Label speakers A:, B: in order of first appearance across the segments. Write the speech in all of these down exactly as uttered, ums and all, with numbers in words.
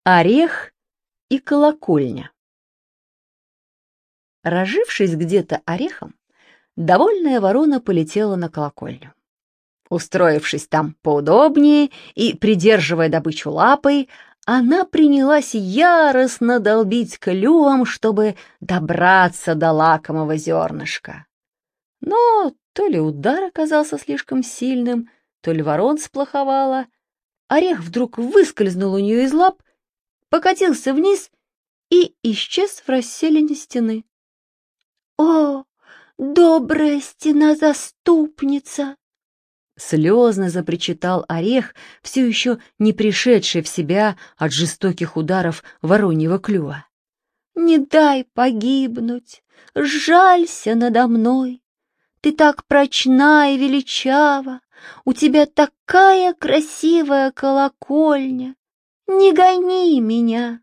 A: Орех и колокольня. Разжившись где-то орехом, довольная ворона полетела на колокольню. Устроившись там поудобнее и придерживая добычу лапой, она принялась яростно долбить клювом, чтобы добраться до лакомого зернышка. Но то ли удар оказался слишком сильным, то ли ворон сплоховала. Орех вдруг выскользнул у нее из лап, покатился вниз и исчез в расселине стены. «О, добрая стена-заступница!» Слезно запричитал Орех, все еще не пришедший в себя от жестоких ударов вороньего клюва. «Не дай погибнуть, жалься надо мной. Ты так прочна и величава, у тебя такая красивая колокольня. Не гони меня!»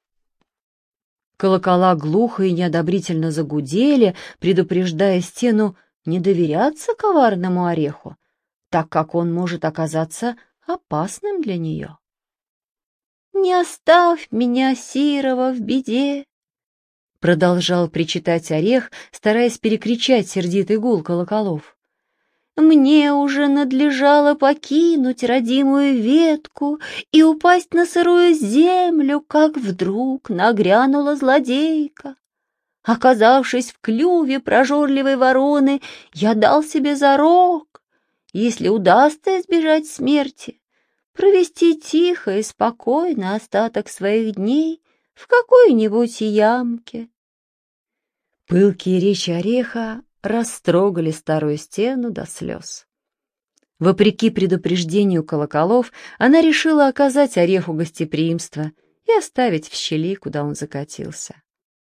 A: Колокола глухо и неодобрительно загудели, предупреждая стену не доверяться коварному ореху, так как он может оказаться опасным для нее. «Не оставь меня, сирого, в беде!» Продолжал причитать орех, стараясь перекричать сердитый гул колоколов. «Мне уже надлежало покинуть родимую ветку и упасть на сырую землю, как вдруг нагрянула злодейка. Оказавшись в клюве прожорливой вороны, я дал себе зарок, если удастся избежать смерти, провести тихо и спокойно остаток своих дней в какой-нибудь ямке». Пылкие речи ореха растрогали старую стену до слез. Вопреки предупреждению колоколов, она решила оказать ореху гостеприимство и оставить в щели, куда он закатился.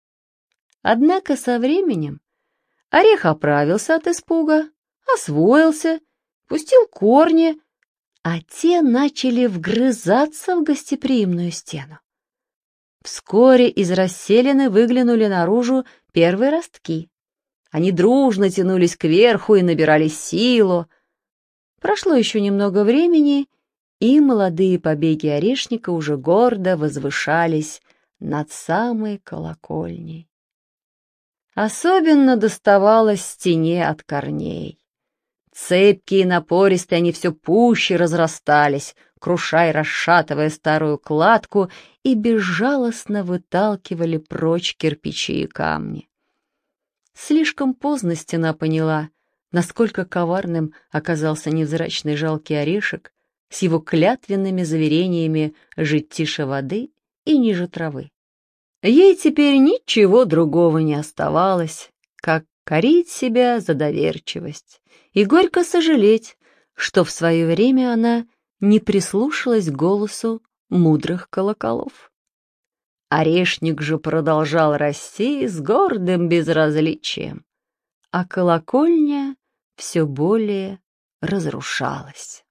A: Однако со временем орех оправился от испуга, освоился, пустил корни, а те начали вгрызаться в гостеприимную стену. Вскоре из расселины выглянули наружу первые ростки. Они дружно тянулись кверху и набирали силу. Прошло еще немного времени, и молодые побеги орешника уже гордо возвышались над самой колокольней. Особенно доставалось стене от корней. Цепкие и напористые они все пуще разрастались, крушая и расшатывая старую кладку, и безжалостно выталкивали прочь кирпичи и камни. Слишком поздно стена поняла, насколько коварным оказался невзрачный жалкий орешек с его клятвенными заверениями жить тише воды и ниже травы. Ей теперь ничего другого не оставалось, как корить себя за доверчивость и горько сожалеть, что в свое время она не прислушалась к голосу мудрых колоколов. Орешник же продолжал расти с гордым безразличием, а колокольня все более разрушалась.